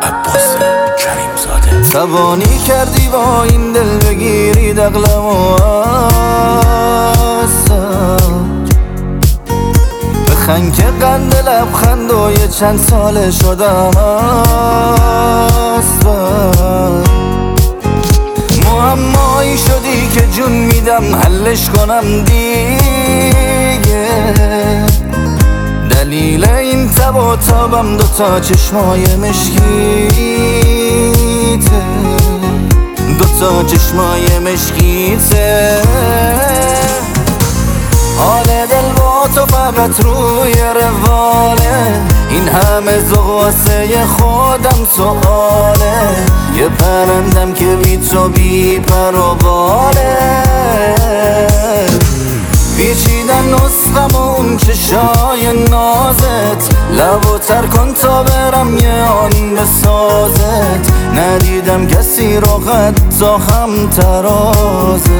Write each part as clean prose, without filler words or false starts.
عباس کریم زاده. توانی کردی با این دل بگیری دقلم و بخند که قند لبخند و یه چند ساله شدم معمایی شدی که جون میدم حلش کنم دیگه. دلیل این تب و تابم دوتا چشمای مشکیته، دوتا چشمای مشکیته. حال دل با تو فقط روی رواله، این همه ذوق واسه خودم سواله. یه پرندم که بی تو بی پر و باله. پیچیدن نسخم و اون چشای نازت، لبو تر کن تا برم یه آن بسازت. ندیدم کسی رو حتی هم ترازت.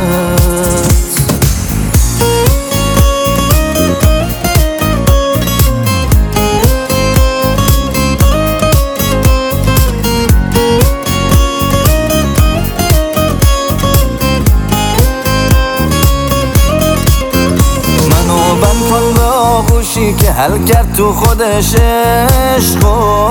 که حل کرد تو خودش عشقو،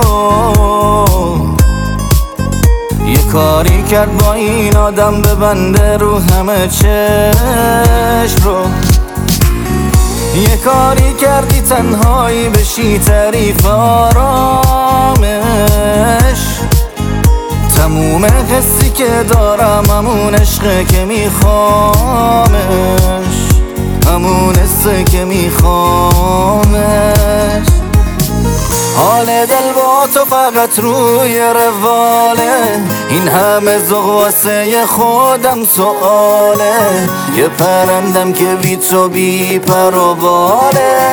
یه کاری کرد با این آدم ببنده رو همه چشم رو. یه کاری کردی تنهایی بشی تعریف آرامش. تموم حسی که دارم همون عشقه که میخوامش، همون حسه که میخوامش. حال دل با تو فقط روی رواله، این همه ذوق واسه خودم سواله. یه پرندم که بی تو بی پر و باله.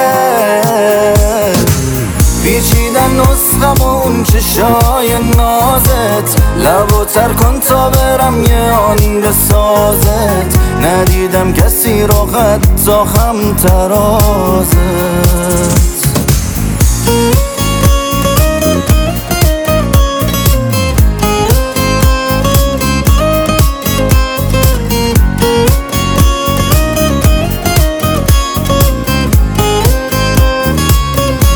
پیچیدن نسخم و اون چشای نازت، لبو تر کن تا برم یه آن بسازت. ندیدم کسی رو حتی هم ترازت.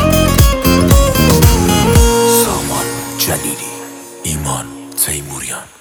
جلیلی، ایمان تیموریان.